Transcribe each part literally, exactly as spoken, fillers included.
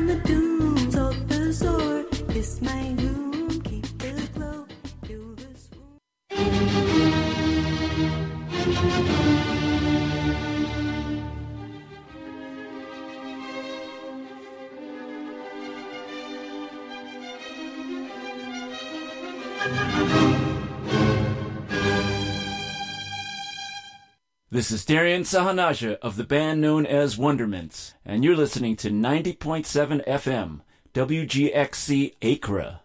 on the dunes of the Azore. Kiss my room, keep the glow, feel the swoon. This is Darian Sahanaja of the band known as Wonderments, and you're listening to ninety point seven F M, W G X C Acra.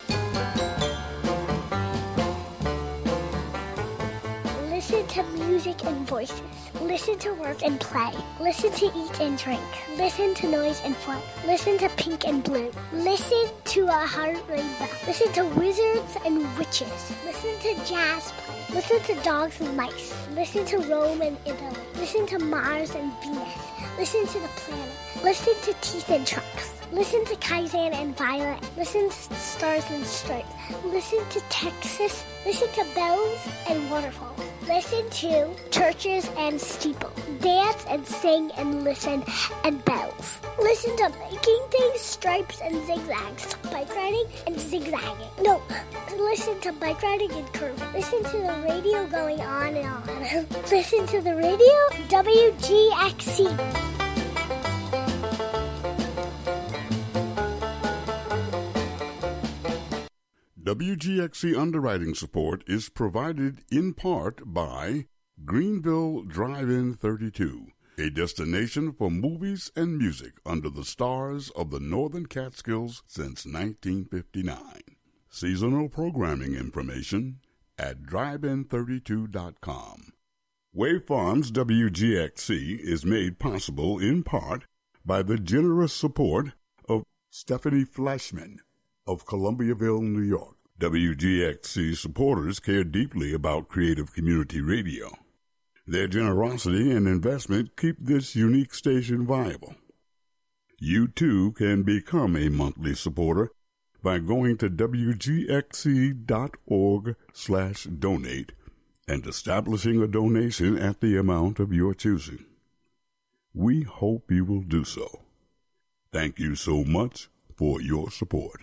Listen to music and voices. Listen to work and play. Listen to eat and drink. Listen to noise and fun. Listen to pink and blue. Listen to a heart rainbow. Listen to wizards and witches. Listen to jazz play. Listen to dogs and mice. Listen to Rome and Italy. Listen to Mars and Venus. Listen to the planet. Listen to teeth and trunks. Listen to Kaizen and Violet. Listen to Stars and Stripes. Listen to Texas. Listen to bells and waterfalls. Listen to churches and steeples. Dance and sing and listen and bells. Listen to making things, stripes and zigzags. Bike riding and zigzagging. No, listen to bike riding and curving. Listen to the radio going on and on. Listen to the radio, W G X C. W G X C underwriting support is provided in part by Greenville Drive-In thirty-two, a destination for movies and music under the stars of the Northern Catskills since nineteen fifty-nine. Seasonal programming information at drive in thirty-two dot com. Wave Farms W G X C is made possible in part by the generous support of Stephanie Flashman of Columbiaville, New York. W G X C supporters care deeply about creative community radio. Their generosity and investment keep this unique station viable. You too can become a monthly supporter by going to W G X C dot org slash donate and establishing a donation at the amount of your choosing. We hope you will do so. Thank you so much for your support.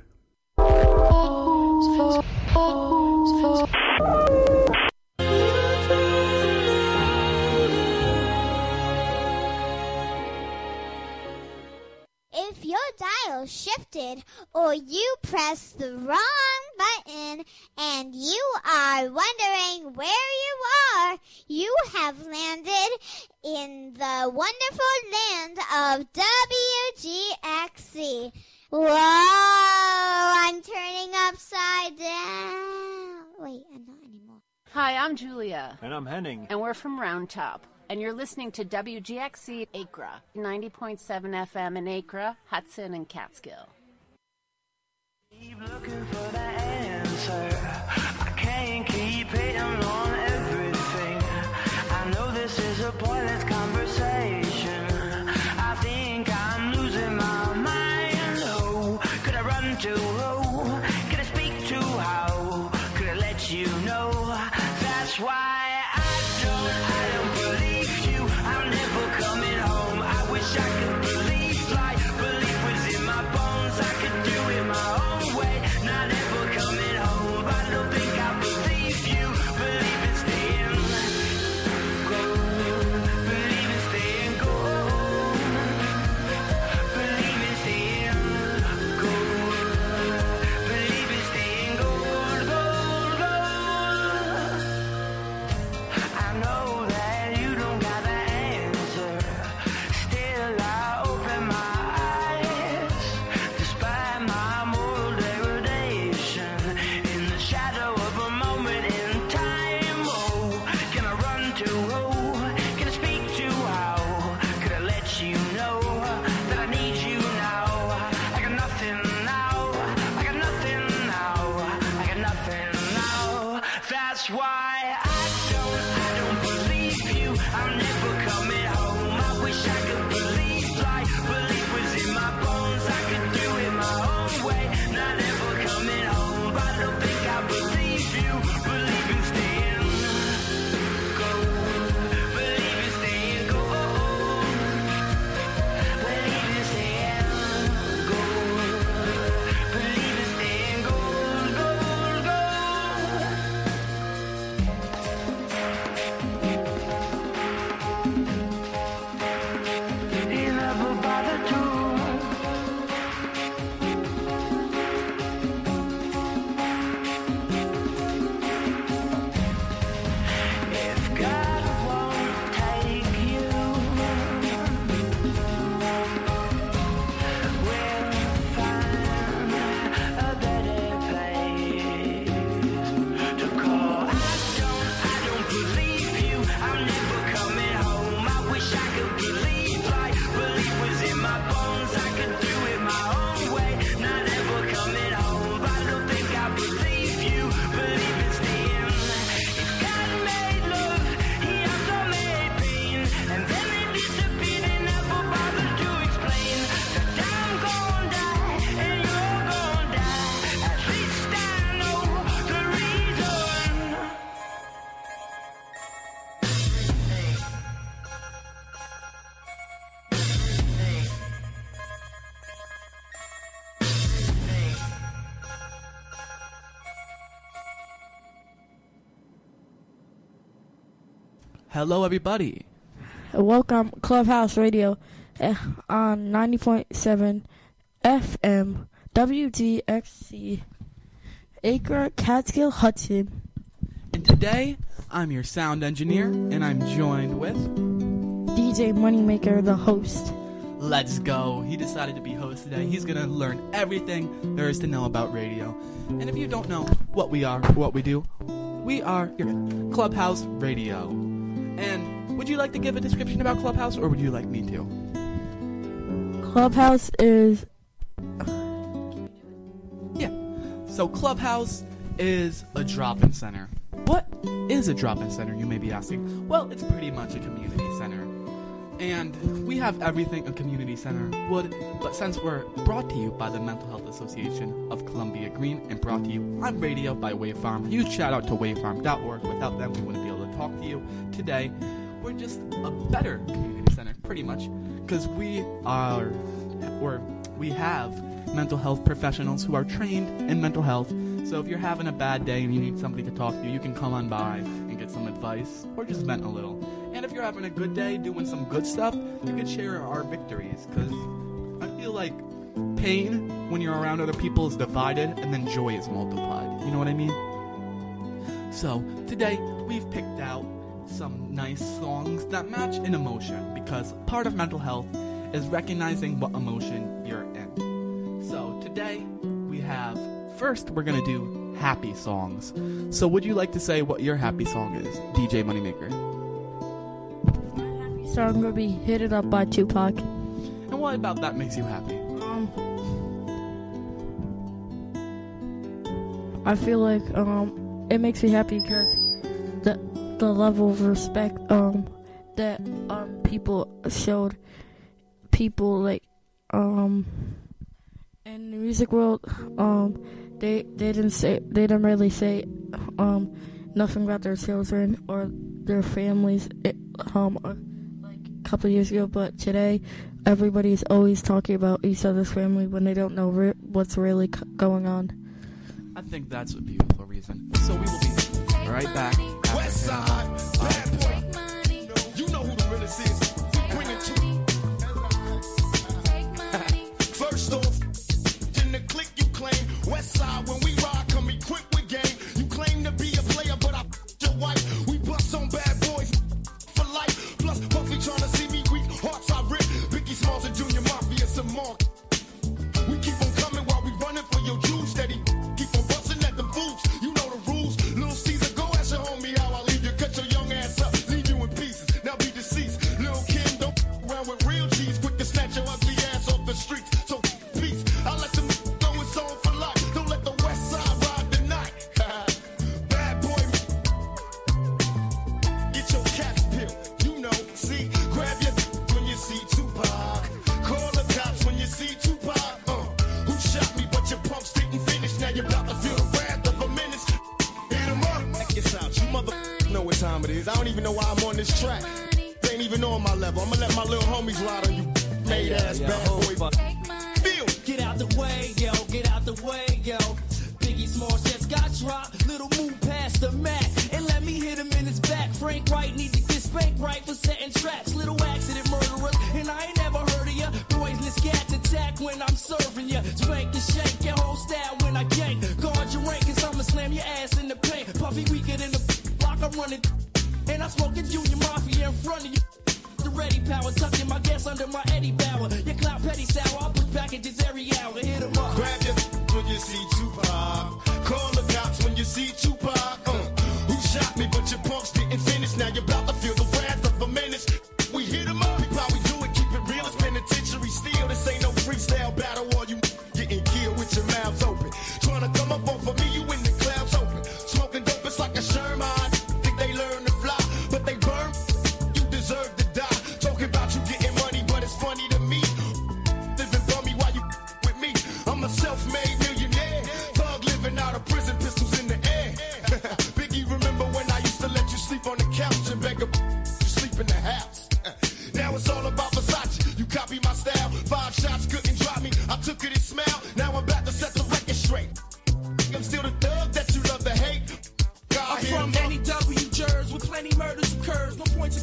If your dial shifted or you pressed the wrong button and you are wondering where you are, you have landed in the wonderful land of W G X C. Whoa, I'm turning upside down. Wait, I'm not anymore. Hi, I'm Julia. And I'm Henning. And we're from Round Top. And you're listening to W G X C Acra, ninety point seven F M in Acra, Hudson, and Catskill. Keep looking for the answer. I can't keep hitting on everything. I know this is a pointless conversation. I think I'm losing my mind. Oh, could I run to? Oh, could I speak to? How could I let you know? That's why. Believe in Hello, everybody. Welcome, Clubhouse Radio uh, on ninety point seven F M, W G X C, Acre, Catskill, Hudson. And today, I'm your sound engineer, and I'm joined with D J Moneymaker, the host. Let's go. He decided to be host today. He's going to learn everything there is to know about radio. And if you don't know what we are, what we do, we are your Clubhouse Radio. And would you like to give a description about Clubhouse, or would you like me to? Clubhouse is... Yeah. So Clubhouse is a drop-in center. What is a drop-in center, you may be asking? Well, it's pretty much a community center. And we have everything a community center would, but since we're brought to you by the Mental Health Association of Columbia Green and brought to you on radio by Wavefarm, huge shout out to wavefarm dot org. Without them, we wouldn't be able to talk to you today. We're just a better community center, pretty much, because we are, or we have mental health professionals who are trained in mental health. So if you're having a bad day and you need somebody to talk to, you can come on by and get some advice or just vent a little. And if you're having a good day doing some good stuff, you can share our victories, because I feel like pain when you're around other people is divided and then joy is multiplied. You know what I mean? So today we've picked out some nice songs that match an emotion, because part of mental health is recognizing what emotion you're in. So today we have, first we're going to do happy songs. So would you like to say what your happy song is, D J Moneymaker? So I'm going to be Hit It Up by Tupac. And what about that makes you happy? Um, I feel like um, it makes me happy because the the level of respect um that um people showed people like um in the music world um they they didn't say they didn't really say um nothing about their children or their families it, um like a couple of years ago, but today everybody's always talking about each other's family when they don't know re- what's really c- going on. I think that's a beautiful reason. So we will be right back. West Side, bad boy. You know who the realest is. Bring it to me. First off, in the click you claim. West Side, when we ride, come equipped with game. You claim to be a player, but I your wife. We bust on bad boys for life. Plus, Puffy trying to see me weak. Hearts I rip. Biggie Smalls and Junior Mafia, some more. We keep on coming while we running for your juice. Steady. Keep on busting at the fools. You know the rules. Little Caesar, go ask your homie how I leave you. Cut your young ass up. Leave you in pieces. Now be deceased. Lil' Kim, don't around with real G's. Quick to snatch your ugly ass off the streets. So peace. I let them go it's on for life. Don't let the West Side ride the night. Bad boy. Get your cat's pill. You know, see, grab your when you see Tupac. Call the cops when you see Tupac. Uh, who shot me, but your pumps didn't finish. Now you're about to feel the wrath of a menace. Hit 'em up. Check this out. You mother know what time it is. I don't even know why I'm on this track. They ain't even on my level. I'm gonna let my little homies ride on you. Made ass bad boy. Feel. Get out the way, yo, get out the way, yo. Biggie Smalls just got dropped. Little move past the mat and let me hit him in his back. Frank White need to get spanked right for setting traps. Little accident murderers, and I ain't never heard of ya. Poisonous cats attack when I'm serving ya. Spank and shake your whole style when I gank. Guard your rank, cause I'ma slam your ass in the paint. Puffy weaker than the block I'm running. And I'm smoking Junior Mafia in front of you. The ready power, tucking my gas under my Eddie Bauer. Your clout petty sour, I'll push packages every hour. Hit 'em up. Grab your when you see Tupac. Call the cops when you see Tupac. Uh, who shot me, but your punks didn't finish. Now you're about to feel the wrath of a menace. We hit 'em up. How we do it, keep it real. It's penitentiary steel. This ain't no freestyle battle. All you getting killed with your mouths open. Trying to come up off of me, you in the clouds open. Smoking dope, it's like a Sherman. Think they learn to fly, but they burn. You deserve to die. Talking about you getting money, but it's funny to me. Living bummy while you with me. I'm a self-made millionaire. Thug living out of prison, pistols in the air. Biggie, remember when I used to let you sleep on the couch and beg a you sleep in the house? Now it's all about Versace. You copy my style. Five shots couldn't drop me. I took it and smiled. Now I'm about to set the record straight. I'm still the thug that you love to hate. God, I'm from N E W Jersey, with plenty murders occurs. No point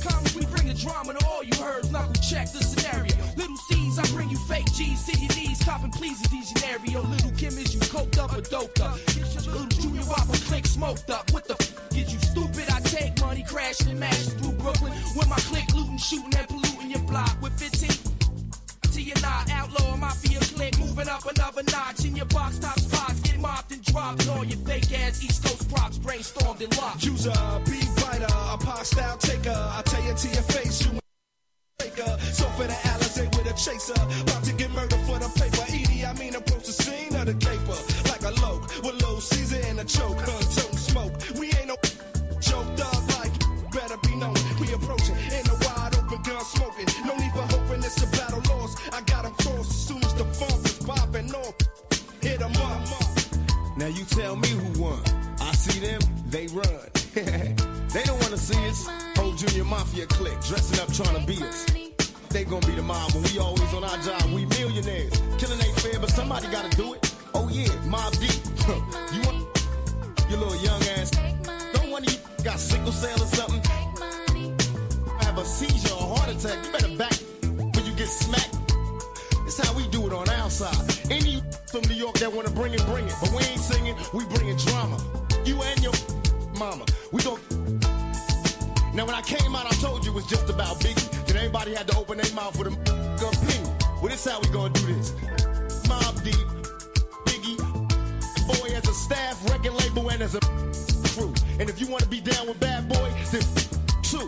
stereo. Little Kim, is you coked up or doped up? Little Junior Whopper click smoked up. What the f is you stupid? I take money, crashing and mashing through Brooklyn with my click looting, shooting and polluting your block with fifteen. To your knot, outlaw mafia click, moving up another notch in your box top spots, get mopped and dropped. And all your fake ass East Coast props brainstormed and locked. Use a beat writer, a pop style taker. I tell you to your face, you faker. So for the Alizé with a chaser, about to get murdered for the paper. Edie, I mean approach the scene of the caper like a loke with low Caesar and a choke. Huh, toting smoke. We ain't no joked up like better be known. We approaching in a wide open gun smoking. No need for hoping it's a battle lost. I got them crossed as soon as the funk is popping off. Hit them up. Now you tell me who won. I see them, they run. They don't wanna see us. Whole Junior Mafia clique dressing up trying to beat us. They gonna be the mob when we always on our job. We millionaires. Killing ain't fair, but somebody gotta do it. Oh yeah, Mob Deep. You want your little young ass? Don't one of you got sickle cell or something? Have a seizure or heart attack? You better back when you get smacked. It's how we do it on our side. Any from New York that wanna bring it, bring it. But we ain't singing, we bringing drama. You and your mama, we gon' now when I came out, I told you it was just about Biggie. Then everybody had to open their mouth with a opinion. Well, this how we gonna do this. Mob Deep, Biggie, Boy as a staff, record label, and as a crew. And if you wanna be down with Bad Boy, then two.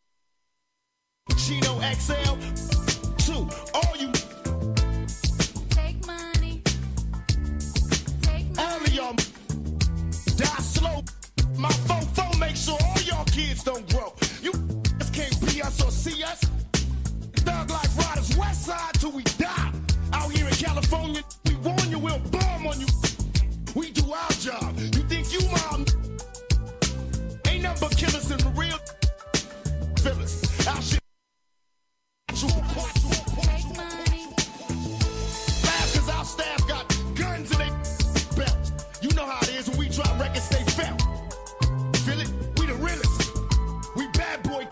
Chino X L, two. All you Take money. Take money. all of y'all die slow. My fofo make sure all y'all kids don't grow. You just can't be us or see us. Thug Life Riders, West Side till we die. Out here in California, we warn you, we'll bomb on you. We do our job. You think you mom? Ain't nothing but killers in the real feelings. Our shit. Laugh cause our staff got guns in their belts. You know how it is when we drop records, they felt. Feel it? We the realest. We Bad Boy.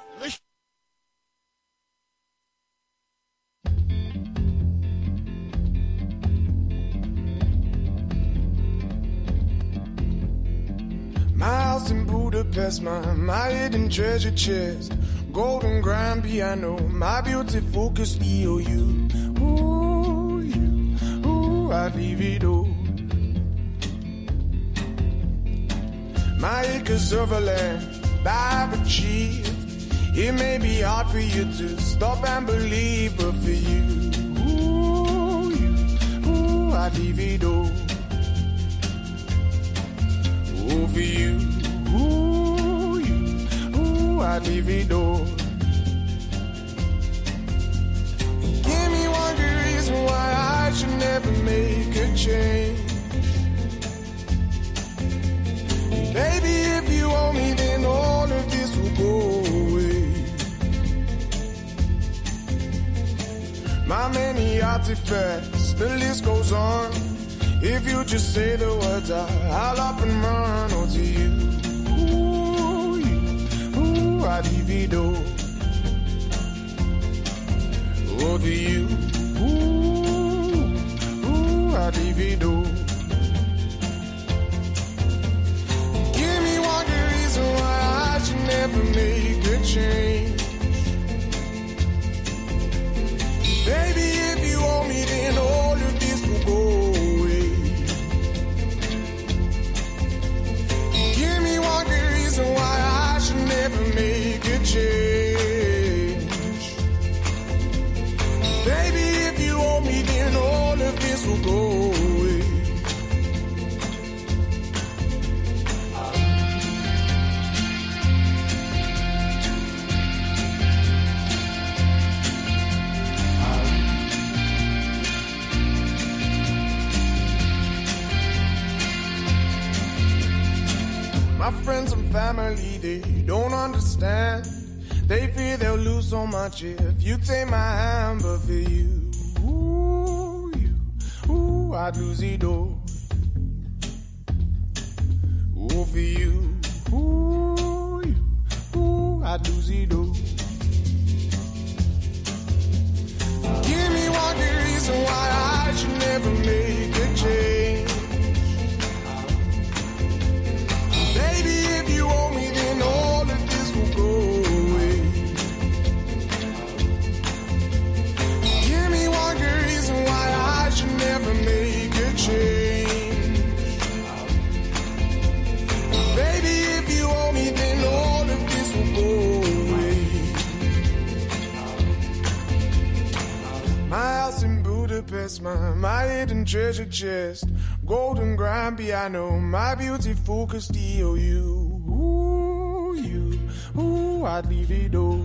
My house in Budapest, my, my hidden treasure chest, golden grand piano, my beauty focus E O U. Ooh, you, ooh, I leave it all. My acres of land I've achieved. It may be hard for you to stop and believe, but for you, ooh, you, ooh, I leave it all. Ooh, for you, ooh, you, ooh, I leave it all. Give me one good reason why I should never make a change. Baby, if you owe me, then all of this will go away. My many artifacts, the list goes on. If you just say the words, I, I'll up and run. Oh, to you, ooh, you, ooh, I divido. Oh, to you, ooh, ooh, I divido. Give me one good reason why I should never make a change. Baby, if you owe me, then all of this will go away. Give me one good reason why I should never make a change. Baby, if you owe me, then all of this will go away. My friends and family, they don't understand. They fear they'll lose so much if you take my hand. But for you, ooh, you, ooh, I'd lose it all. Ooh, for you, ooh, you, ooh, I'd lose it all. Give me one good reason why I should never make a change. Budapest, my, my hidden treasure chest, golden grand piano, my beautiful Castillo. You, ooh, you, ooh, I'd leave it all.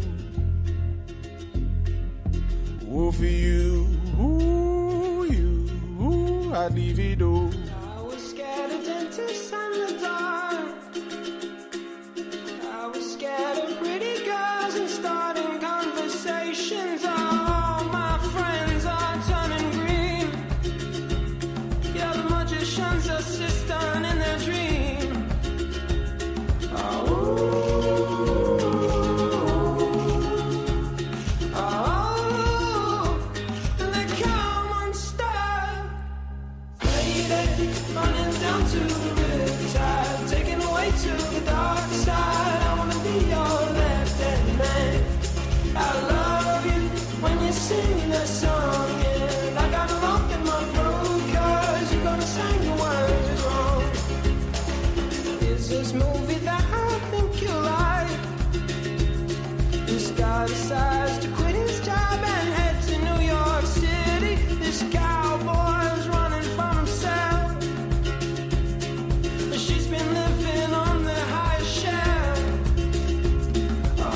Ooh, for you, ooh, you, ooh, I'd leave it all. I was scared of dentists and the dark. I was scared of pretty girls and starting conversations. All my friends are turning green. Yeah, the magician's assistant in their dream. Oh, oh, and they come unstuck. Lady, running down to the riptide, taken away to the dark side. I wanna be your left-hand man. I love you when you're singing that song, and I got a lump in my throat 'cause you're gonna sing the words wrong. Is this movie that I think you like? This guy decides to quit his job and head to New York City. This cowboy's running from himself. She's been living on the highest shelf. Oh,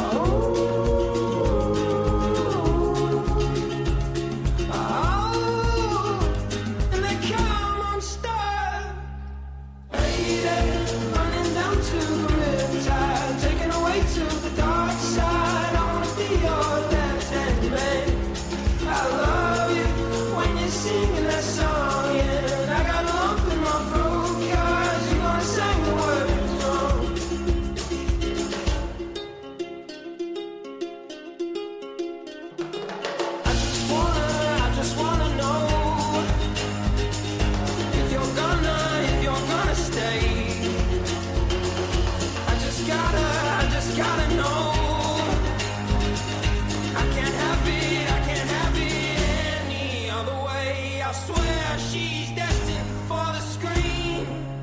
oh, and they come unstuck. Lady, running down to the riptide, taken away to the dark side. I wanna be your left-hand man. I love you when you're singing that song, and I got a lump in my throat 'cause you're gonna sing the words wrong. I just wanna, I just wanna know if you're gonna, if you're gonna stay. I just gotta, I just gotta know. I can't have it, I can't have it any other way. I swear she's destined for the screen.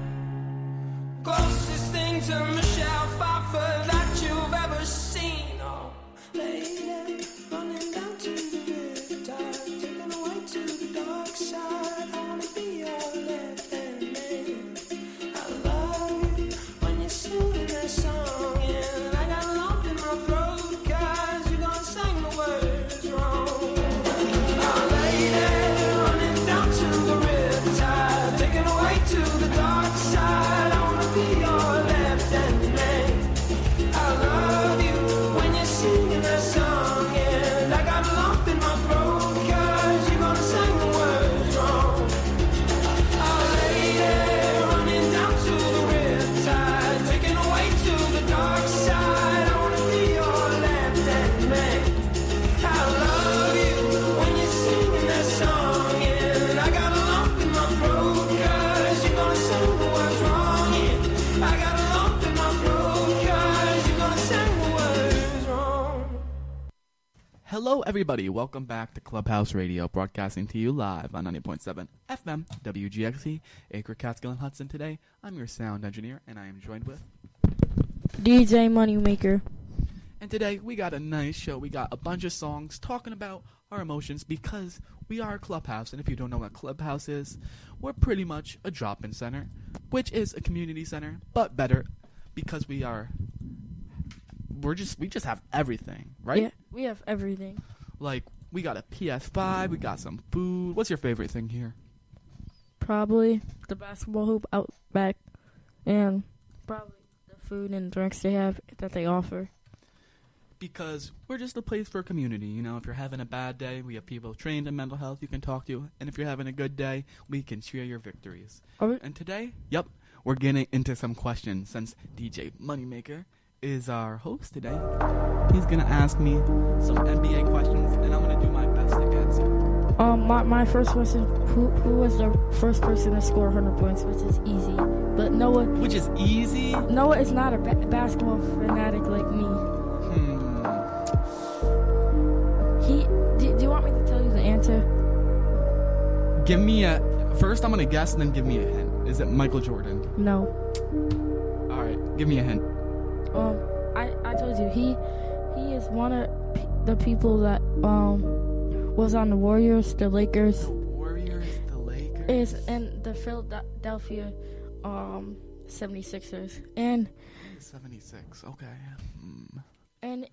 Closest thing to Michelle Pfeiffer that you've ever seen. Oh, lady, running down to the riptide, taken away to the dark side. I wanna be your left-hand man. I love you when you're singing that song, and I got a lump in my throat 'cause you're gonna sing the words wrong. Oh, lady, running down to the riptide, taken away to the dark side. I wanna be your left-hand man. I love you when you're singing that song, and I got a lump in my throat 'cause you're gonna sing the words wrong. Oh, lady, running down to the riptide, taken away to the dark side. I wanna be your left-hand man. I love you when you're singing that song, and I got a lump in my throat 'cause you're gonna sing the words wrong. Yeah, I got a lump in my throat 'cause you're gonna sing the words wrong. Hello, everybody. Welcome back to Clubhouse Radio, broadcasting to you live on ninety point seven F M, W G X C, Acre, Catskill, and Hudson. Today, I'm your sound engineer, and I am joined with... D J Moneymaker. And today, we got a nice show. We got a bunch of songs talking about our emotions because we are Clubhouse. And if you don't know what Clubhouse is, we're pretty much a drop-in center, which is a community center, but better because we are... We're just we just have everything, right? Yeah, we have everything. Like, we got a P S five, we got some food. What's your favorite thing here? Probably the basketball hoop out back, and probably the food and drinks they have that they offer. Because we're just a place for community, you know. If you're having a bad day, we have people trained in mental health you can talk to. And if you're having a good day, we can cheer your victories. Are we- And today, yep, we're getting into some questions since D J Moneymaker is our host today. He's going to ask me some N B A questions, and I'm going to do my best to answer. Um, my, my first question, who who was the first person to score one hundred points, which is easy. But Noah... Which is easy? Noah is not a ba- basketball fanatic like me. Hmm. He... Do, do you want me to tell you the answer? Give me a... First, I'm going to guess, and then give me a hint. Is it Michael Jordan? No. All right, give me a hint. Um, I, I told you, he he is one of p- the people that um was on the Warriors, the Lakers. Warriors, the Lakers. Is and the Philadelphia um seventy-sixers. And seventy-six. Okay. Hmm. and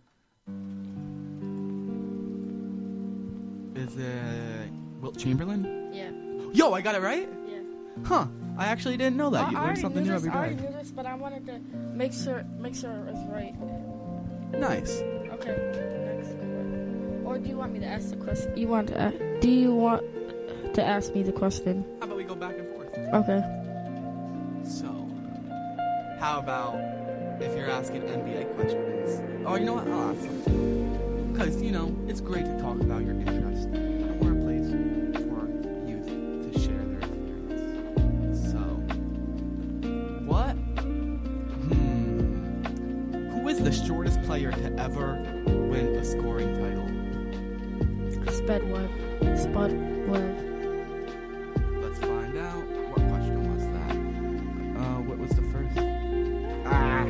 Is it Wilt Chamberlain? yeah. Yo, I got it right? Yeah. Huh. I actually didn't know that. I, You I learn already something knew new this, every I already day. knew this, but I wanted to make sure make sure it was right. Nice. Okay. Next one. Or do you want me to ask the question? You want to ask, do you want to ask me the question? How about we go back and forth? Okay. So, how about if you're asking N B A questions? Oh, you know what? I'll ask them. Because, you know, it's great to talk about your interest. And we're a place for youth to share their experience. So, what? Hmm. Who is the shortest player to ever win a scoring title? Spud Webb. Spud Webb. Let's find out. What question was that? Uh, what was the first? Ah.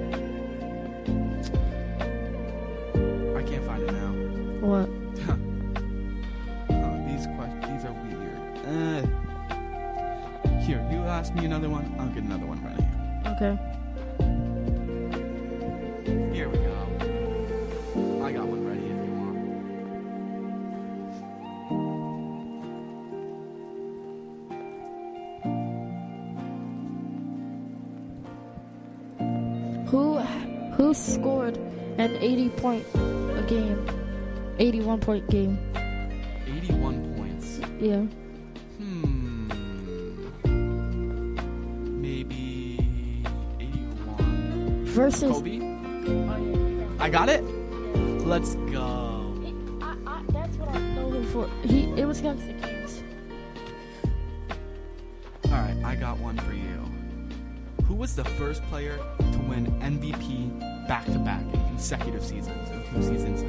I can't find it now. What? Oh, these questions, these are weird. Uh, here, you ask me another one. I'll get another one ready. Okay. Here we go. I got one ready if you want. Who who scored an eighty point a game? eighty-one point game. eighty-one points. Yeah. Hmm. Maybe eighty-one. Versus Kobe? Oh, yeah. I got it? Let's go. I, I, that's what I know him for. He it was against the Kings. Alright, I got one for you. Who was the first player to win M V P back-to-back in consecutive seasons, in two seasons in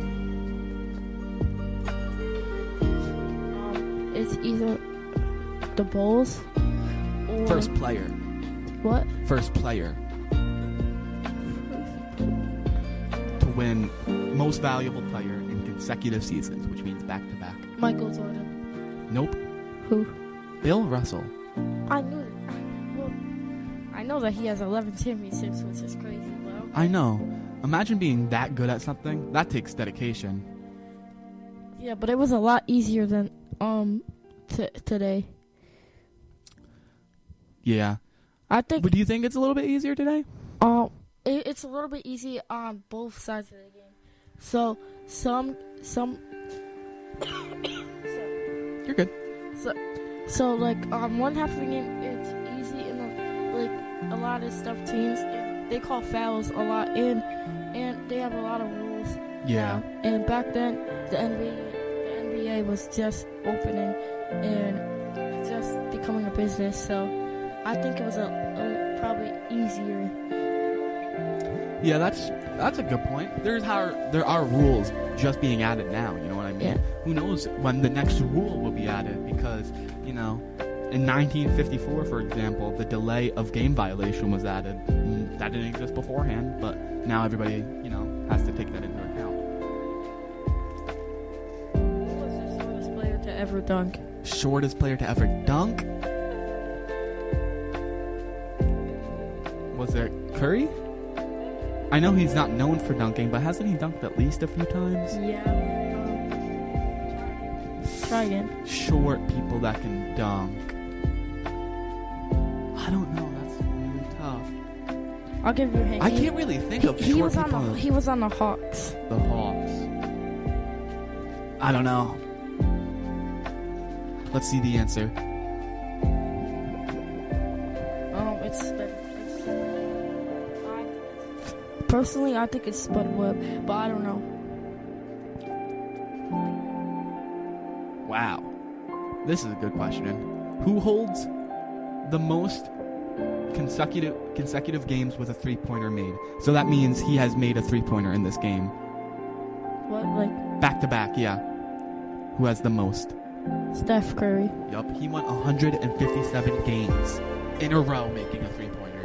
a row? Um, it's either the Bulls or First player. What? First player to win most valuable player in consecutive seasons, which means back-to-back. Michael Jordan. Nope. Who? Bill Russell. I knew. Well, I know that he has eleven championships, which is crazy. Well, I know. Imagine being that good at something. That takes dedication. yeah, but it was a lot easier than um t- today. Yeah. I think. But do you think it's a little bit easier today? Um, it, it's a little bit easy on both sides of the game. So some some. You're good. So, so like um one half of the game it's easy and uh, like a lot of stuff teams and they call fouls a lot and and they have a lot of rules. Yeah. now. And back then the N B A the N B A was just opening and just becoming a business. So I think it was a, a probably easier. Yeah, that's that's a good point. There's how there are rules just being added now. You know what I mean? Yeah. Who knows when the next rule will be added? Because you know, in nineteen fifty-four, for example, the delay of game violation was added. Mm, That didn't exist beforehand, but now everybody you know has to take that into account. Who was the shortest player to ever dunk? Shortest player to ever dunk? Was it Curry? I know he's not known for dunking, but hasn't he dunked at least a few times? Yeah. Um, try again. Short people that can dunk. I don't know. That's really tough. I'll give you a hint. I He- can't really think he, of he short was people. on the, he was on the Hawks. The Hawks. I don't know. Let's see the answer. Um, it's, it's I, personally I think it's Spud Webb, but I don't know. Wow. This is a good question. Who holds the most consecutive consecutive games with a three-pointer made? So that means he has made a three-pointer in this game. What, like Back to back, yeah. Who has the most? Steph Curry? Yup, he won one hundred fifty-seven games in a row making a three-pointer.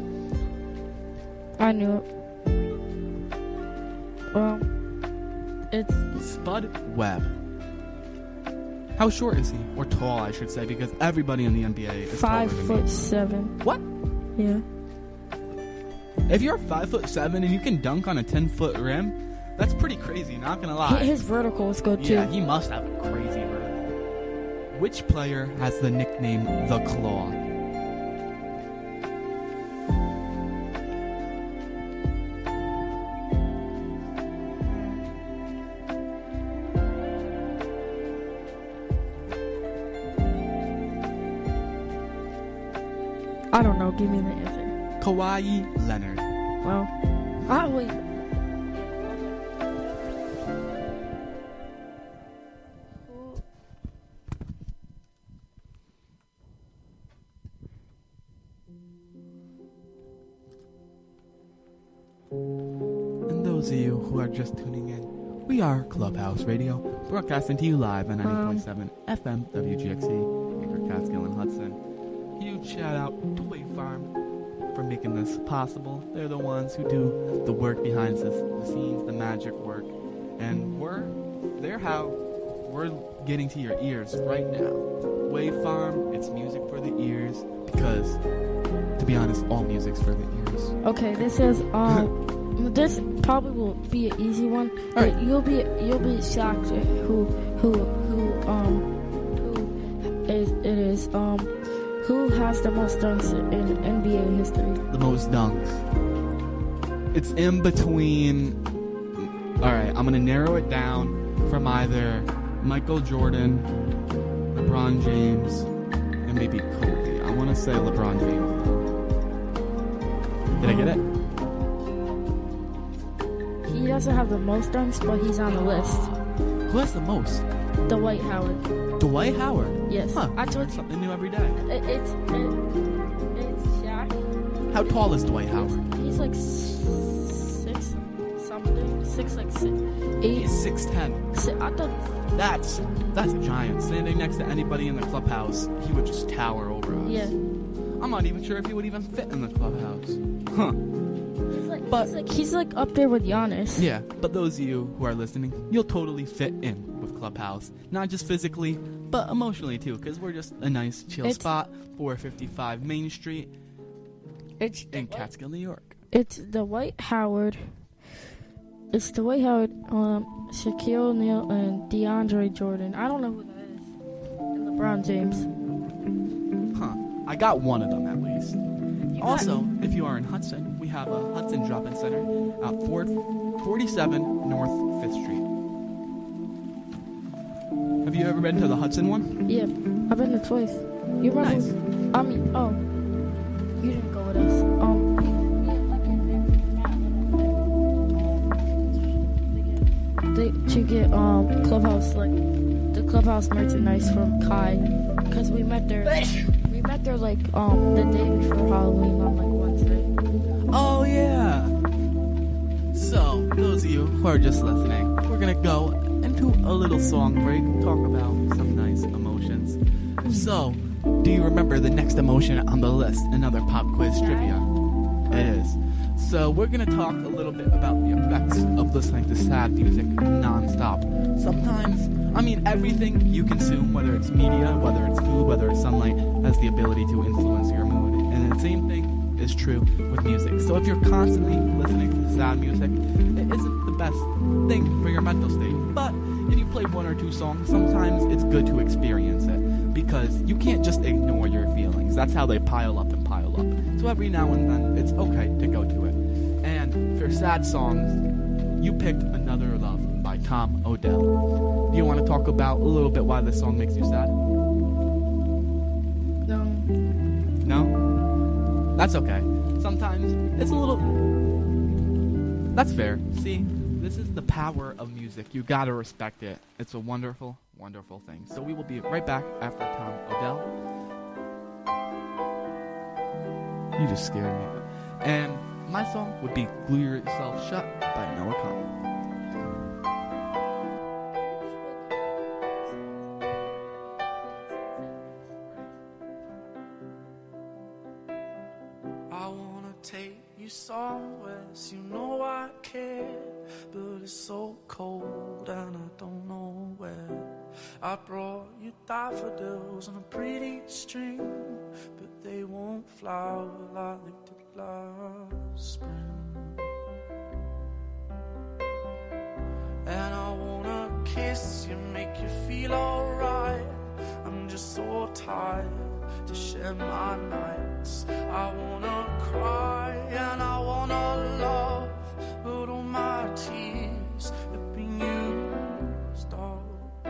I knew it. Well, It's Spud Webb. How short is he? Or tall, I should say, because everybody in the N B A is five taller than foot me. seven. What? Yeah. If you're five foot seven and you can dunk on a ten foot rim, that's pretty crazy. Not gonna lie. His vertical is good too. Yeah, he must have a crazy vertical. Which player has the nickname the Claw? I don't know. Give me the answer. Kawhi Leonard. Well, ah wait. And those of you who are just tuning in, we are Clubhouse Radio, broadcasting to you live on ninety point seven F M W G X C, Anchor, Catskill, and Hudson. Huge shout out to Wave Farm for making this possible. They're the ones who do the work behind the, the scenes, the magic work, and we're they're how we're getting to your ears right now. Wave Farm, it's music for the ears, because to be honest, all music's for the ears. Okay, this is um, this probably will be an easy one. But right. You'll be you'll be shocked at who who who um who is it is um who has the most dunks in N B A history. The most dunks. It's in between. All right, I'm gonna narrow it down from either Michael Jordan, LeBron James, and maybe Kobe. I want to say LeBron James. Did I get it? He doesn't have the most dunks, but he's on the list. Who has the most? Dwight Howard. Dwight Howard? Yes. Huh. I told you something new every day. It, it's it, it's Shaq. How tall is Dwight Howard? He's like six something. Six like six eight. He's six ten. I thought that's that's a giant. Standing next to anybody in the clubhouse, he would just tower over us. Yeah. I'm not even sure if he would even fit in the clubhouse. Huh. He's like, but he's like he's like up there with Giannis. Yeah, but those of you who are listening, you'll totally fit in with Clubhouse. Not just physically, but emotionally too, because we're just a nice chill It's- spot, four fifty-five Main Street It's in Catskill, New York. It's Dwight Howard. It's Dwight Howard, um, Shaquille O'Neal, and DeAndre Jordan. I don't know who that is. And LeBron James. Huh. I got one of them at least. You got- Also, if you are in Hudson, we have a Hudson Drop-In Center at four forty-seven North fifth Street. Have you ever been to the Hudson one? Yeah, I've been there twice. You remember? Nice. I mean, oh, you didn't go with us. Um, they, to get um clubhouse like the clubhouse merchandise from Kai, because we met there. We met there like um the day before Halloween on like Wednesday. Oh yeah. So, those of you who are just listening, we're gonna go into a little song break, talk about some nice emotions. So, do you remember the next emotion on the list? Another pop quiz trivia. It is. So, we're gonna talk a little bit about the effects of listening to sad music non-stop. Sometimes, I mean, everything you consume, whether it's media, whether it's food, whether it's sunlight, has the ability to influence your mood. And the same thing is true with music. So if you're constantly listening to sad music, it isn't the best thing for your mental state. But if you play one or two songs, sometimes it's good to experience it, because you can't just ignore your feelings. That's how they pile up and pile up. So every now and then, it's okay to go to it. And for sad songs, you picked Another Love by Tom Odell. Do you want to talk about a little bit why this song makes you sad? No. No? That's okay. Sometimes it's a little... That's fair. See, this is the power of music. You gotta respect it. It's a wonderful, wonderful thing. So we will be right back after Tom Odell. You just scared me. And my song would be Glue Yourself Shut by Noah Kahan. I wanna take you somewhere, so you know I care. But it's so cold and I don't know where. I brought you daffodils on a pretty string, but they won't flower like they did last spring. And I wanna kiss you, make you feel alright. I'm just so tired to share my nights. I wanna cry and I wanna love, but all my tears have been used up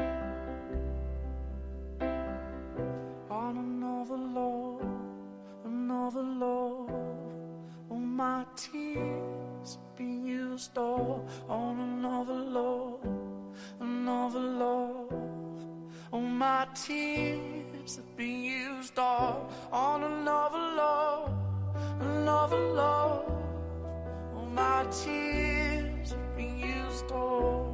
on another love, another love. All my tears have been used up on another love, another love. All my tears have been used up on another love, another love. All my tears have been used up.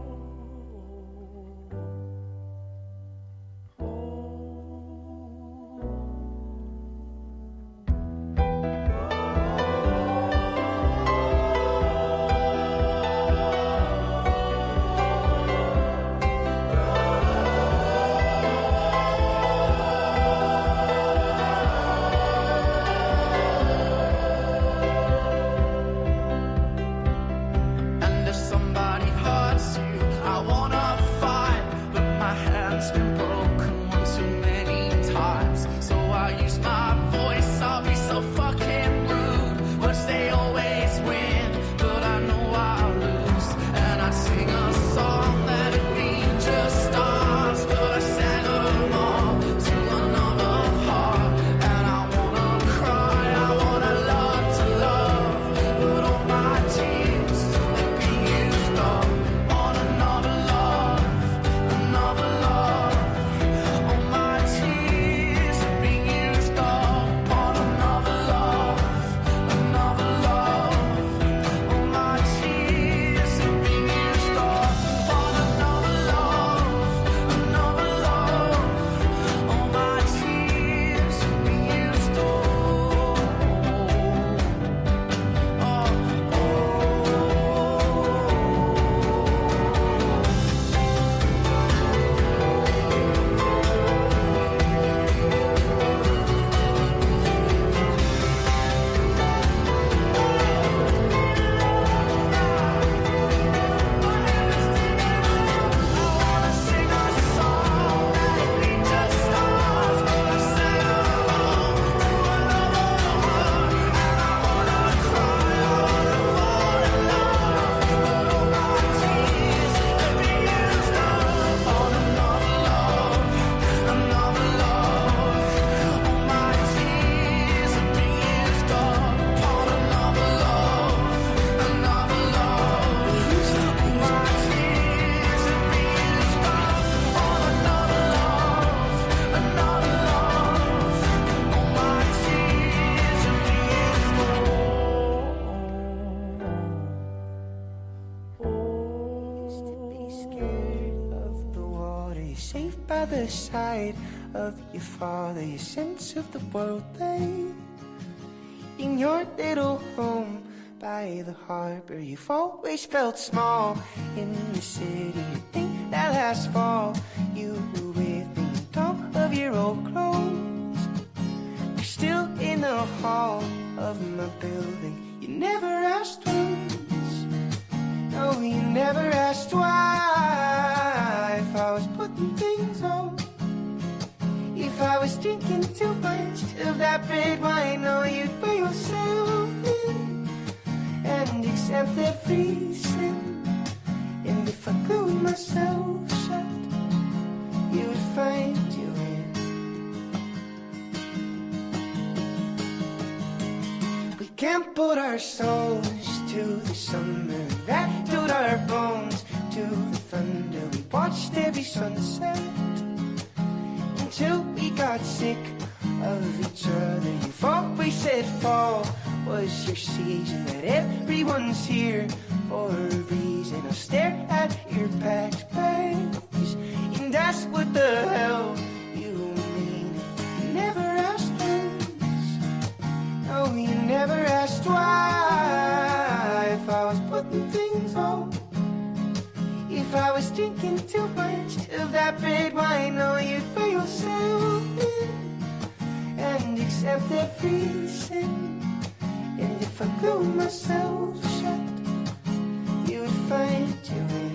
the side of your father, your sense of the world lay in your little home by the harbor. You've always felt small in the city. You think that last fall you were with me on top of your old clothes. You're still in the hall of my building. You never asked once, no, you never asked why. If I was putting things on, if I was drinking too much of that red wine, no, you'd put yourself in and accept every sin. And if I glued myself shut, you would find you in. We can't put our souls to the summer, rattled our bones to the thunder. We watched every sunset until we got sick of each other. You've always said fall was your season, that everyone's here for a reason. I'll stare at your packed bags and ask what the hell you mean. You never asked once, no, you never asked why. If I was putting things on, that red wine, oh, you'd pour yourself in and accept every sin. And if I glue myself shut, you would find you in.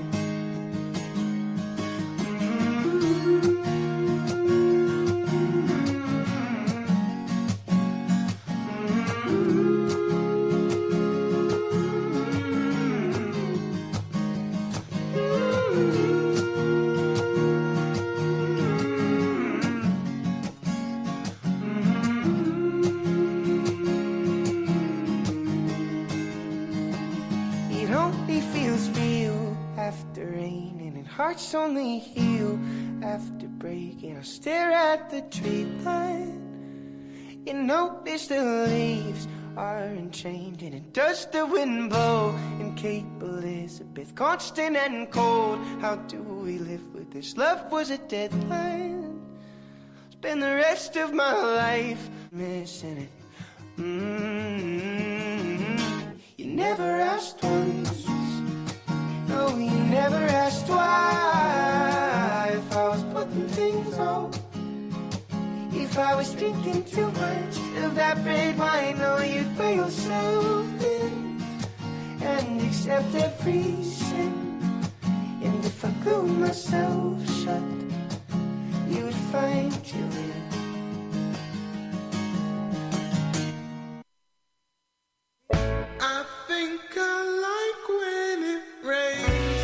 Hearts only heal after breaking. I stare at the tree line. You notice the leaves aren't changing. And does the wind blow in Cape Elizabeth? Constant and cold. How do we live with this? Love was a deadline. Spend the rest of my life missing it. Mm-hmm. You never asked once. No, you never asked why. If I was putting things on, if I was drinking too much of that red wine, no, you'd pour yourself in and accept every sin. And if I glue myself shut, you would find you in. I think I like when it rains.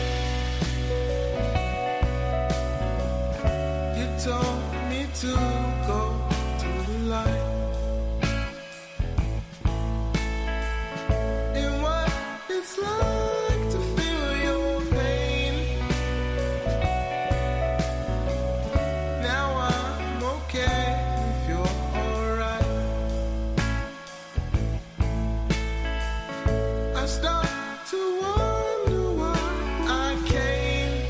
You told me to go to the light. And what it's like to feel your pain. Now I'm okay if you're alright. I start to wonder why I came.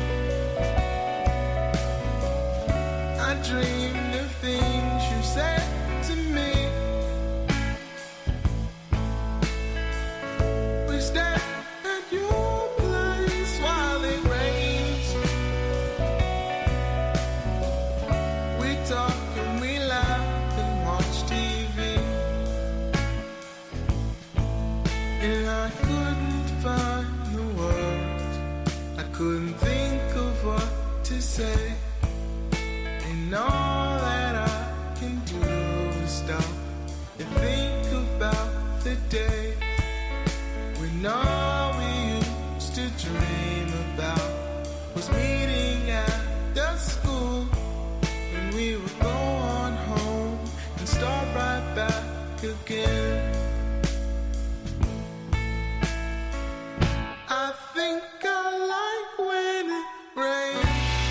I dreamed of things you said to me. We stand at your place while it rains. We talk and we laugh and watch T V. And I couldn't find the words. I couldn't think of what to say. And all that I can do is stop and think about the day when all we used to dream about was meeting at the school. When we would go on home and start right back again. I think I like when it rains.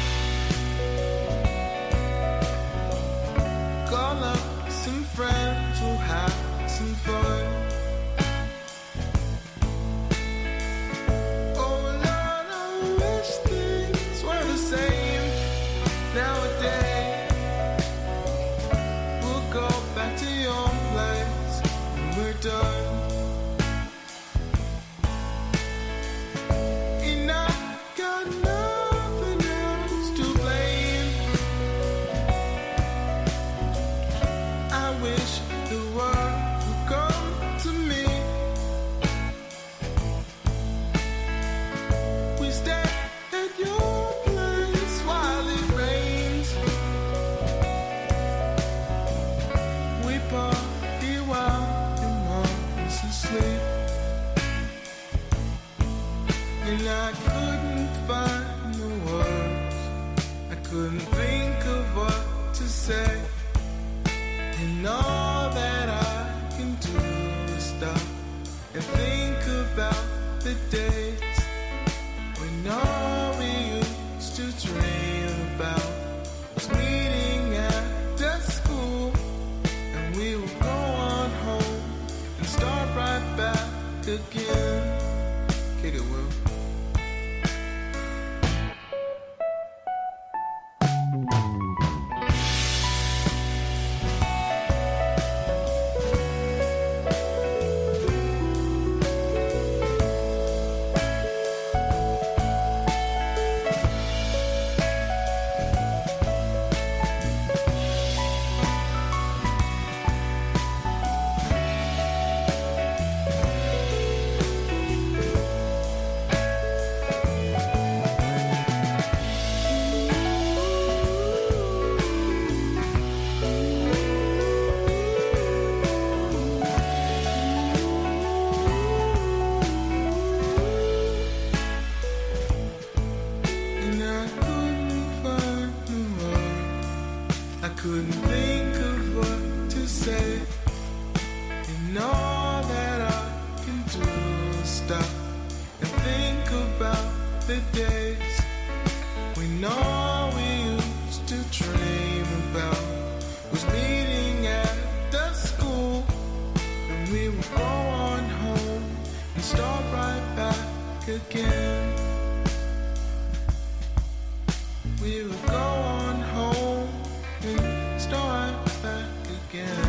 Call up some friends, we'll have some fun. Oh Lord, I wish things were the same nowadays. We'll go back to your place when we're done. And I got nothing else to blame. I wish the world would come to me. We stay at your place while it rains. We party while your mom's asleep. And I couldn't find the words. I couldn't think of what to say. And all that I can do is stop and think about the days when all we used to dream about was meeting at the school. And we would go on home and start right back again. Kick it, Will. couldn't think of what to say. And all that I can do is stop and think about the days when all we used to dream about was meeting at the school. And we would go on home and start right back again. We would go on home and start back again.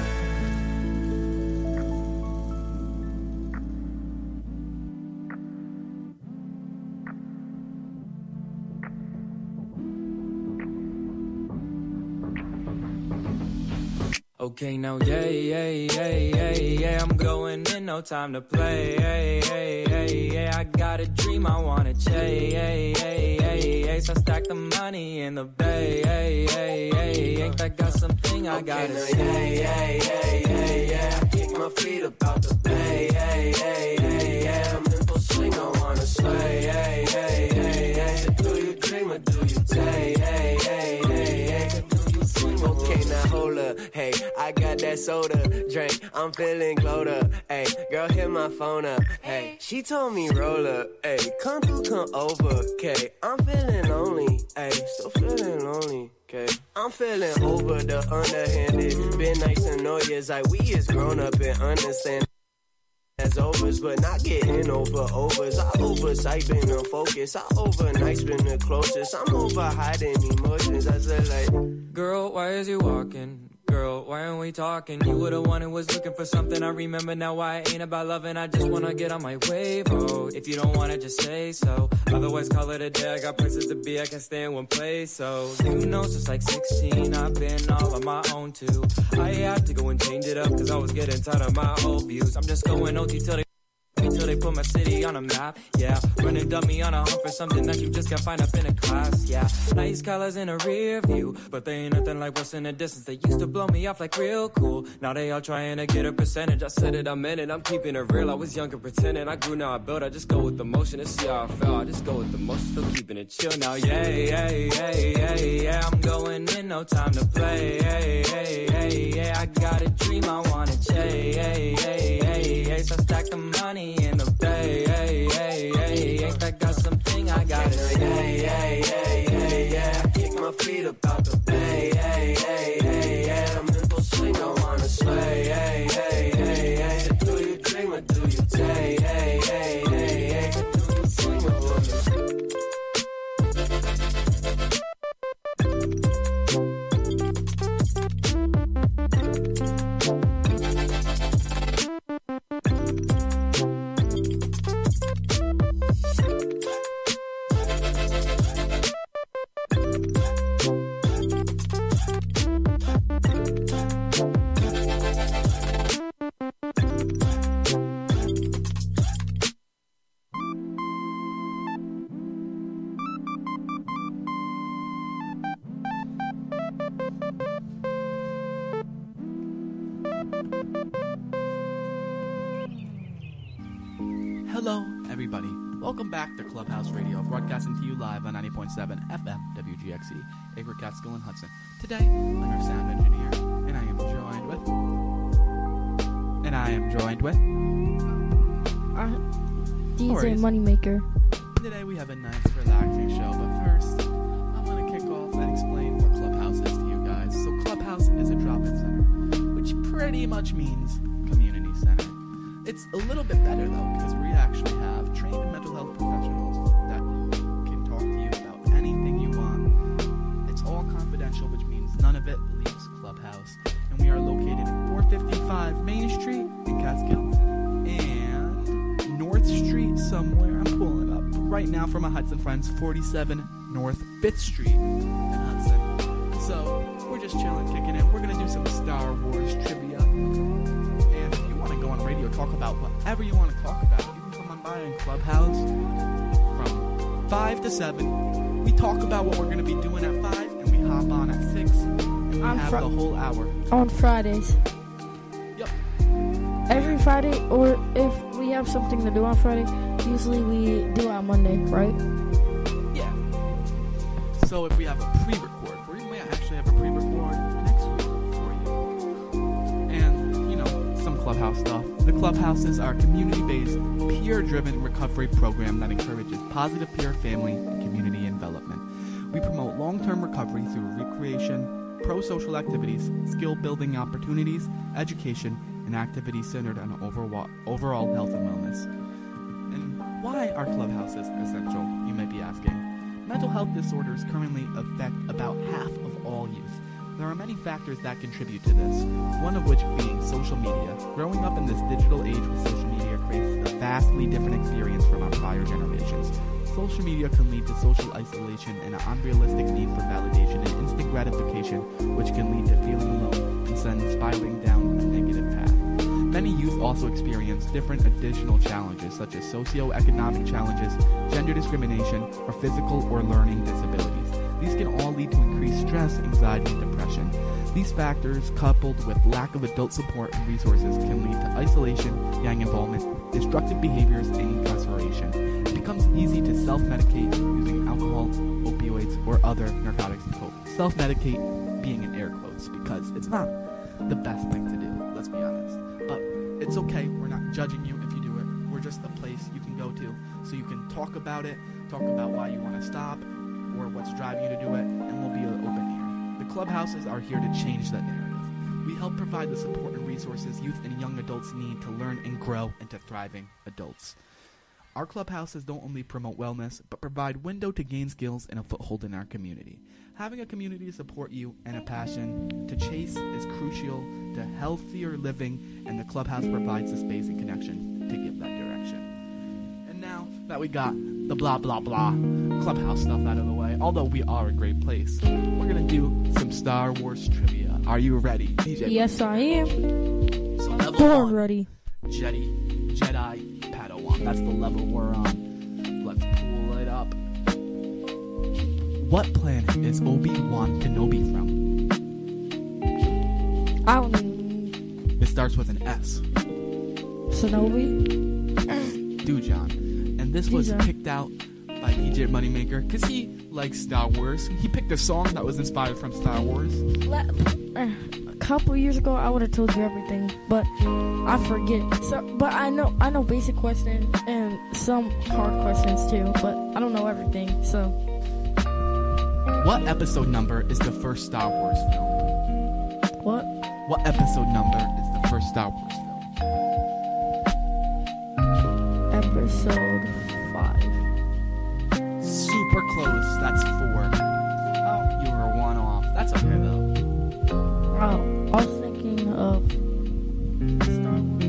Okay, now, yeah, yeah, yeah, yeah, yeah, I'm going in, no time to play, yeah, yeah, yeah, yeah, I got a dream I wanna chase, yeah, yeah, yeah, yeah, so stack the money in the bay, yeah, yeah, yeah, yeah, ain't that got something I gotta now, say, yeah, yeah, yeah, yeah, yeah, I kick my feet about the bay, yeah, yeah, yeah, yeah, I'm in full swing, I wanna sway, yeah, yeah, yeah, yeah, so do you dream or do you take, yeah, yeah, yeah, yeah, do you swing or Okay, now hold up, hey, I got that soda drink, I'm feeling glowed up, hey, girl hit my phone up, hey, she told me roll up, hey, come through, come over, okay, I'm feeling lonely, hey, still feeling lonely, okay, I'm feeling over the underhanded, been nice and noise, like we is grown up and understand as overs, but not getting over overs. I oversight been the focus. I overnight been the closest. I'm over hiding emotions. I said like, girl, why is you walking? Girl, why aren't we talking? You were the one who was looking for something. I remember now why it ain't about loving. I just wanna get on my wave, oh. If you don't wanna, just say so. Otherwise, call it a day. I got places to be, I can't stay in one place. So, you know, since like sixteen, I've been all on my own too. I had to go and change it up, cause I was getting tired of my old views. I'm just going O T till they till they put my city on a map, yeah. Running dummy on a hunt for something that you just can't find up in a class, yeah. Nice colors in a rear view, but they ain't nothing like what's in the distance. They used to blow me off like real cool. Now they all trying to get a percentage. I said it, I meant it, I'm keeping it real. I was younger pretending, I grew, now I built. I just go with the motion and see how I felt. I just go with the motion, still keeping it chill. Now, yeah, yeah, yeah, yeah, yeah, I'm going in, no time to play, yeah, yeah, yeah, yeah. I got a dream I wanna chase, yeah, yeah, yeah, yeah. So stack the money in the bay, hey, hey, hey, ain't that got something I gotta say, yeah, yeah, yeah, yeah, yeah, I kick my feet about the bay, hey, hey, hey, yeah, I'm in full swing, I wanna sway, hey, hey, hey, hey, so do you dream or do you take, hey, hey, hey, hey, do you swing or woman? Hello, everybody. Welcome back to Clubhouse Radio, broadcasting to you live on ninety point seven F M W G X C, Acre, Catskill, and Hudson. Today, I'm your sound engineer, and I am joined with... And I am joined with... Uh, D J Stories. Moneymaker. Today we have a nice, relaxing show, but first, I want to kick off and explain what Clubhouse is to you guys. So Clubhouse is a drop-in center, which pretty much means community center. It's a little bit better, though, because we actually have trained mental health professionals that can talk to you about anything you want. It's all confidential, which means none of it leaves Clubhouse. And we are located at four fifty-five Main Street in Catskill and North Street somewhere. I'm pulling up right now from my Hudson friends, forty-seven North fifth Street in Hudson. So we're just chilling, kicking it. We're going to do some Star Wars trivia. And if you want to go on radio, talk about whatever you want to talk about, you can come on by in Clubhouse from five to seven. We talk about what we're going to be doing at five, and we hop on at six, and we On have Fri- the whole hour. On Fridays. Yep. Every Friday, or if we have something to do on Friday, usually we do it on Monday, right? Yeah. So if we have a pre-record, we may actually have a pre-record next Clubhouse stuff. The Clubhouses are a community-based, peer-driven recovery program that encourages positive peer, family, and community development. We promote long-term recovery through recreation, pro-social activities, skill-building opportunities, education, and activities centered on overall, overall health and wellness. And why are clubhouses essential, you may be asking? Mental health disorders currently affect about half of all youth. There are many factors that contribute to this, one of which being social media. Growing up in this digital age with social media creates a vastly different experience from our prior generations. Social media can lead to social isolation and an unrealistic need for validation and instant gratification, which can lead to feeling alone and send spiraling down a negative path. Many youth also experience different additional challenges such as socioeconomic challenges, gender discrimination, or physical or learning disabilities. These can all lead to increased stress, anxiety, and depression. These factors, coupled with lack of adult support and resources, can lead to isolation, gang involvement, destructive behaviors, and incarceration. It becomes easy to self-medicate using alcohol, opioids, or other narcotics to cope. Self-medicate being in air quotes because it's not the best thing to do, let's be honest. But it's okay, we're not judging you if you do it. We're just a place you can go to so you can talk about it, talk about why you want to stop, or what's driving you to do it, and we'll be an open ear. The clubhouses are here to change that narrative. We help provide the support and resources youth and young adults need to learn and grow into thriving adults. Our clubhouses don't only promote wellness, but provide window to gain skills and a foothold in our community. Having a community to support you and a passion to chase is crucial to healthier living, and the clubhouse provides the space and connection to give that direction. And now that we got the blah blah blah clubhouse stuff out of the way, although we are a great place, we're gonna do some Star Wars trivia. Are you ready, D J? Yes, I am. So level Born one, ready. Jedi, Jedi Padawan. That's the level we're on. Let's pull it up. What planet is Obi-Wan Kenobi from? I don't even... It starts with an S. Shinobi? Dujan. And this was Dujan. picked out by D J Moneymaker because he likes Star Wars. He picked a song that was inspired from Star Wars. Le- uh, a couple years ago, I would have told you everything, but I forget. So, but I know I know basic questions and some hard questions too, but I don't know everything. So, what episode number is the first Star Wars film? What? What episode number is the first Star Wars film? Episode five. Super close. That's four. Oh, you were one off. That's okay though. Oh, I was thinking of Star Wars.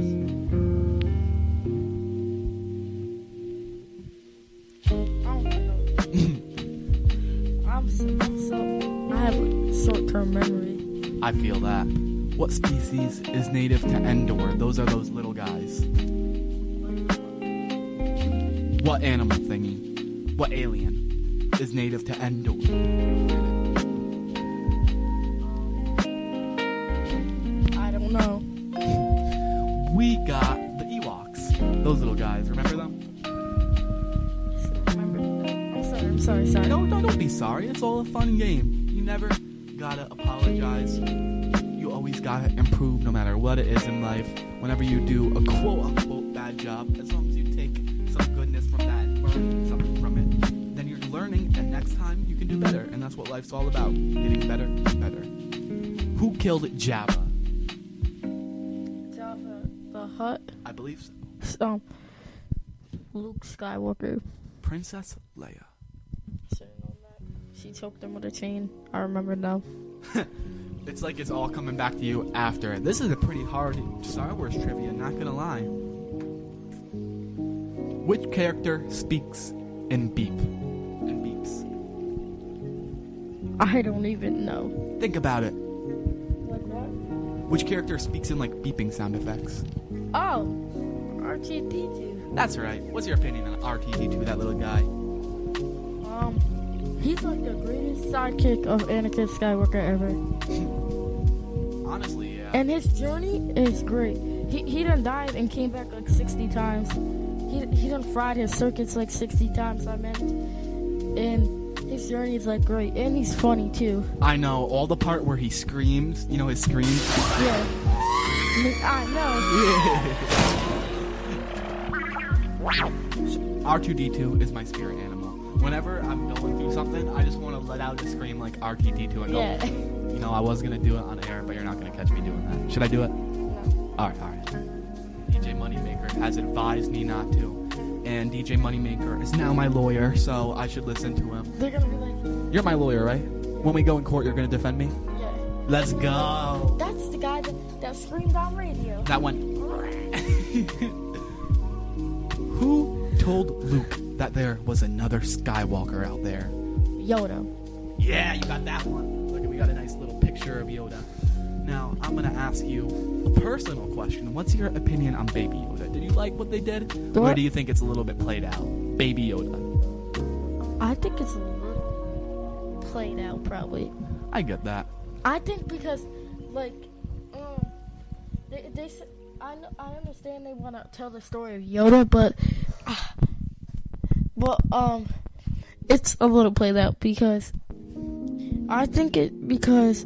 I don't know. I'm so, I'm so I have a short-term memory. I feel that. What species is native to Endor? Those are those little guys. What animal thingy? What alien is native to Endor? I don't know. We got the Ewoks. Those little guys. Remember them? Remember? I'm sorry. I'm sorry. Sorry. No, no, don't be sorry. It's all a fun game. You never gotta apologize. You always gotta improve no matter what it is in life. Whenever you do a quote-unquote bad job, as long as you take some goodness from that and learn something from it, then you're learning, and next time you can do better. And that's what life's all about. Getting better and better. Who killed Jabba? Jabba the Hutt. I believe so. Um, Luke Skywalker. Princess Leia. She choked him with a chain. I remember now. It's like it's all coming back to you after. This is a pretty hard Star Wars trivia, not gonna lie. Which character speaks in beep? In beeps? I don't even know. Think about it. Like what? Which character speaks in like beeping sound effects? Oh, R two D two. That's right. What's your opinion on R two D two, that little guy? Um, he's like the greatest sidekick of Anakin Skywalker ever. Honestly, yeah. And his journey is great. He he done died and came back like sixty times. He he done fried his circuits like sixty times, I meant. And his journey is like great. And he's funny too. I know, all the part where he screams, you know his screams? Yeah. I know. R two D two is my spirit animal. Whenever I'm going through something, I just want to let out a scream like R two D two and go, Yeah. you know, I was going to do it on air, but you're not going to catch me doing that. Should I do it? No. All right, all right. D J Moneymaker has advised me not to. And D J Moneymaker is now my lawyer, so I should listen to him. They're gonna be like, You're my lawyer, right? When we go in court, you're going to defend me? yeah. Let's go. That's the guy that, that screamed on radio. That one. Who told Luke that there was another Skywalker out there? Yoda. Yeah, you got that one. Look, we got a nice little picture of Yoda. Now, I'm going to ask you a personal question. What's your opinion on Baby Yoda? Did you like what they did? What? Or do you think it's a little bit played out? Baby Yoda. I think it's a little played out, probably. I get that. I think because, like, um, they, they s- I, know, I understand they want to tell the story of Yoda, but, uh, well, um, it's a little played out because I think it because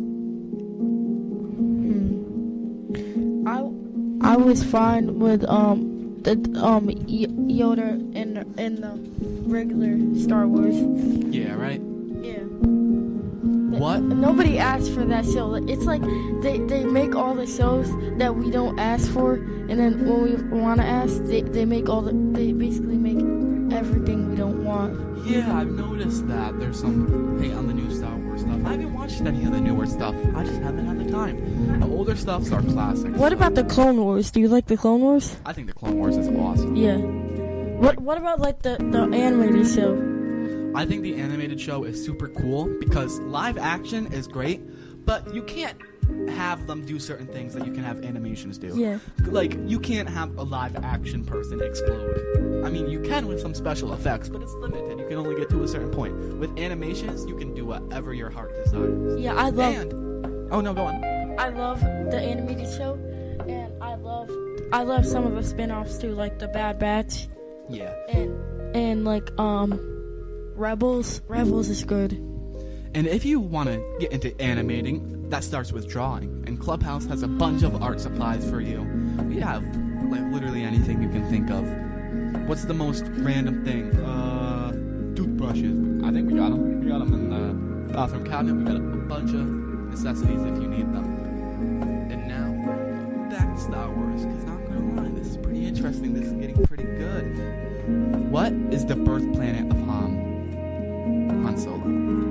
hmm, I I was fine with um the um y- Yoda in the, in the regular Star Wars. Yeah, right? Yeah. What? Nobody asked for that show. It's like they, they make all the shows that we don't ask for, and then when we want to ask, they, they make all the they basically make everything we don't want. Yeah, I've noticed that. There's some hate on the new Star Wars stuff. I haven't watched any of the newer stuff. I just haven't had the time. The older stuffs are classics. What about the Clone Wars? Do you like the Clone Wars? I think the Clone Wars is awesome. Yeah. What What about like the the animated show? I think the animated show is super cool because live action is great, but you can't have them do certain things that you can have animations do. Yeah. Like, you can't have a live action person explode. I mean, you can with some special effects, but it's limited. You can only get to a certain point. With animations, you can do whatever your heart desires. Yeah, I love. And, oh no, go on. I love the animated show, and I love I love some of the spin-offs too, like the Bad Batch. Yeah. And and like um, Rebels. Rebels is good. And if you want to get into animating, that starts with drawing. And Clubhouse has a bunch of art supplies for you. We have, like, literally anything you can think of. What's the most random thing? Uh, toothbrushes. I think we got them. We got them in the bathroom cabinet. We got a bunch of necessities if you need them. And now, back to Star Wars. Because not gonna lie, this is pretty interesting. This is getting pretty good. What is the birth planet of Han? Han Solo.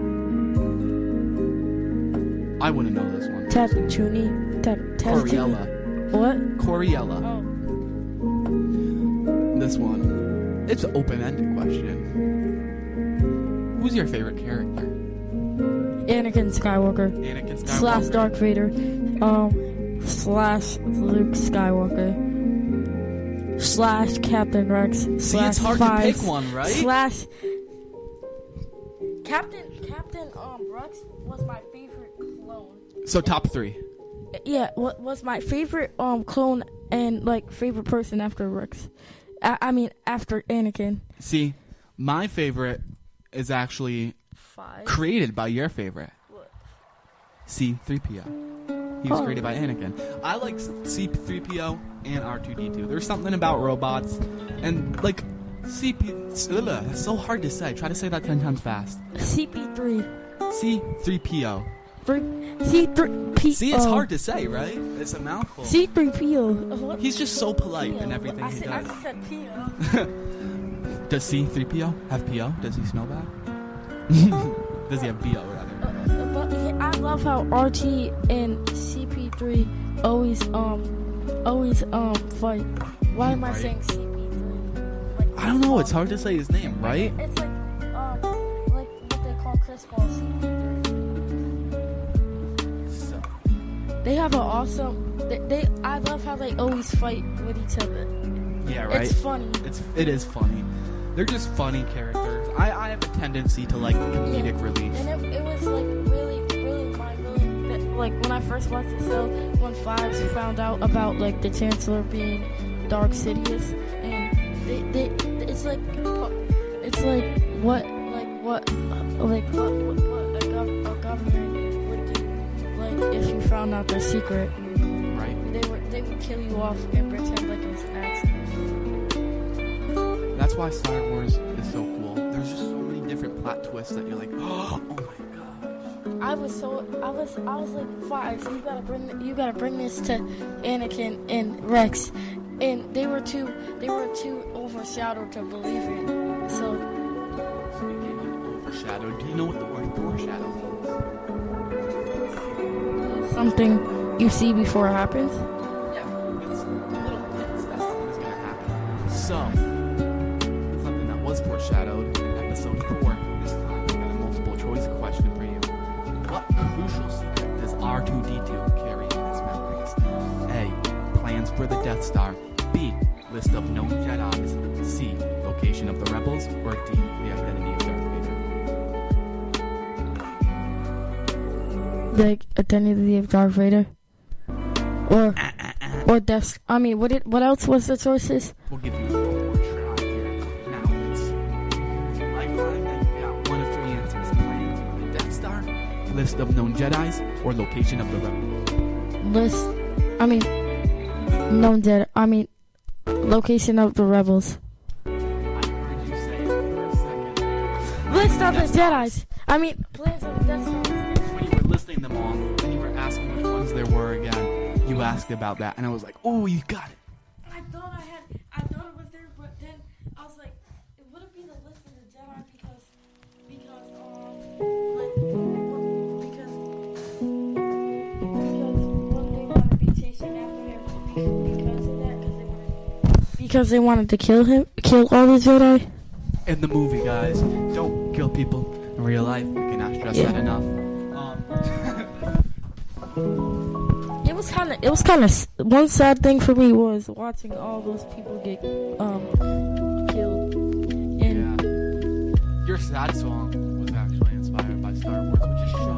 I wouldn't know this one. Tatooine. Tat- Coriella. What? Coriella. Oh. This one. It's an open-ended question. Who's your favorite character? Anakin Skywalker. Anakin Skywalker. Slash Darth Vader. Um. Slash Luke Skywalker. Slash Captain Rex. See, slash it's hard five, to pick one, right? Slash Captain Captain um Rex was my favorite clone. So top three. Yeah, what was my favorite um clone and like favorite person after Rex? I, I mean after Anakin. See, my favorite is actually Five. created by your favorite. What? C three P O. He was Oh. created by Anakin. I like C three P O and R two D two. There's something about robots and like C P. Ugh, it's so hard to say. Try to say that ten times fast. C P three. C three P O. C three P O. See, it's hard to say, right? It's a mouthful. C three P O. He's just so polite in everything I he said, I does. just said P O. Does C three P O have P O? Does he smell bad? Does he have B O rather? But I love how R T and C P three always um always um fight. Why am I Right. saying C P three? I don't know. It's hard to say his name, right? It's like um like what they call Chris Paul C P three. So. They have an awesome. They, they I love how they always fight with each other. Yeah, right. It's funny. It's it is funny. They're just funny characters. I, I have a tendency to like comedic relief. And it, it was like really, really mind-blowing. That, like when I first watched the show, when Fives found out about like the Chancellor being Dark Sidious, and they, they, it's like, it's like what, like what, like what, what, what a, gov- a government would do, like if you found out their secret. Right. they were they would kill you off and pretend like it was an accident. That's why Star Wars is so cool. There's just so many different plot twists that you're like, oh my god. I was so I was I was like, five. So you gotta bring you gotta bring this to Anakin and Rex, and they were too they were too overshadowed to believe it. So overshadowed. Do you know what the word foreshadow means? Something you see before it happens. Yeah, it's little hints that something's gonna happen. So something that was foreshadowed in episode four. This time we got a multiple choice question for you. What crucial secret does R two D two carry in his memories? A. Plans for the Death Star. B. List of known Jedis. C. Location of the rebels. Or D. The identity of Darth Vader. The identity of Darth Vader. Or or Death. I mean, what it? What else was the choices? We'll give you one more try here. Now it's lifeline. You got one of three answers. Plan for the Death Star. List of known Jedis, or location of the rebels. List. I mean, known Jedi. I mean, location of the rebels. I heard you say it for a second. List of the Jedis. I mean, plans of the Death Star. When you were listing them all, and you were asking which ones there were again, you asked about that, and I was like, oh, you got it. I thought I had. I thought it was there, but then I was like, it wouldn't be the list of the Jedi because because um like. Because they wanted to kill him, kill all the Jedi. In the movie, guys, don't kill people in real life. We cannot stress Yeah. that enough. Um, It was kind of, it was kind of. One sad thing for me was watching all those people get um killed. And yeah. Your sad song was actually inspired by Star Wars, which just shows